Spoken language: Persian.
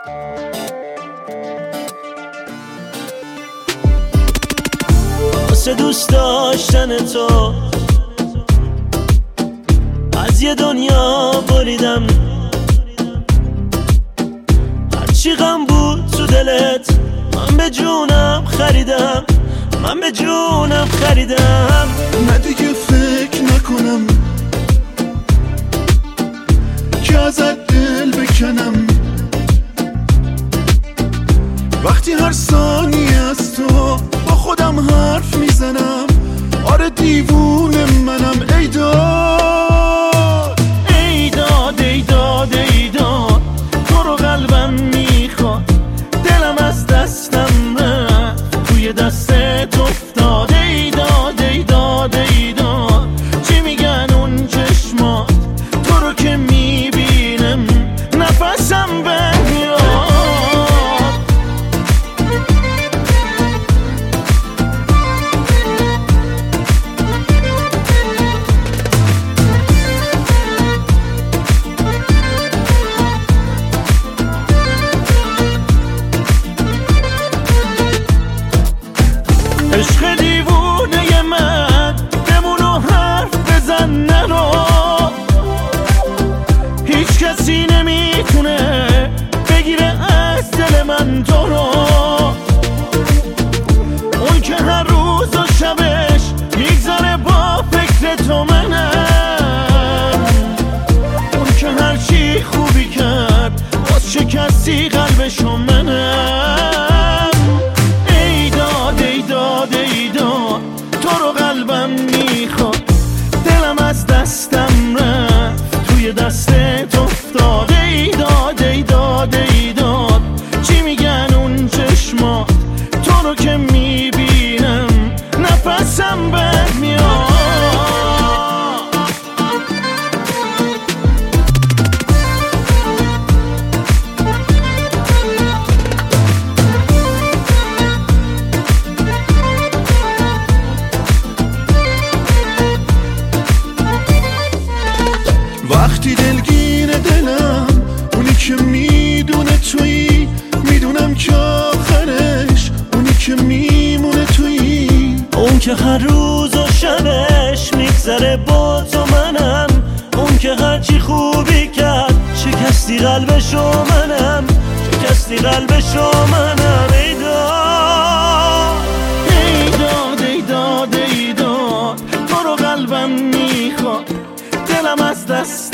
واسه دوست داشتن تو از یه دنیا بریدم، هرچی غم بود تو دلت من به جونم خریدم، من به جونم خریدم. نه دیگه فکر نکنم که ازت دل بکنم، وقتی هر ثانیه از تو با خودم حرف میزنم. آره دیوونه منم. ای داد ای داد ای داد ای داد، تو رو قلبم میخواد، دلم از دستم رفت توی دستت افتاد. ای داد ای داد ای داد، چی میگن اون چشمات، تو رو که میبینم نفسم بمیاد. عشق دیوونه من بمونو حرف بزن نرو، هیچ کسی نمیتونه بگیره از دل من تو رو. اون که هر روز و شبش میگذره با فکر تو منم، اون که هر چی خوبی کرد باز شکستی قلبشو منم. ای داد ای داد ای داد، تو رو قلبم میخواد، دلم از دستم رفت توی دستت افتاد. ای داد ای داد ای داد، چی میگن اون چشمات، تو رو که میبینم نفسم بد میاد. وقتی دلگیر دلم اونی که میدونه تویی، میدونم که آخرش اونی که میمونه تویی. اون که هر روز و شبش میگذره با تو منم، اون که هرچی خوبی کرد شکستی قلبشو منم، شکستی قلبشو منم. ای داد ای داد ای داد ای داد، تو رو قلبم میخواد، دلم از دست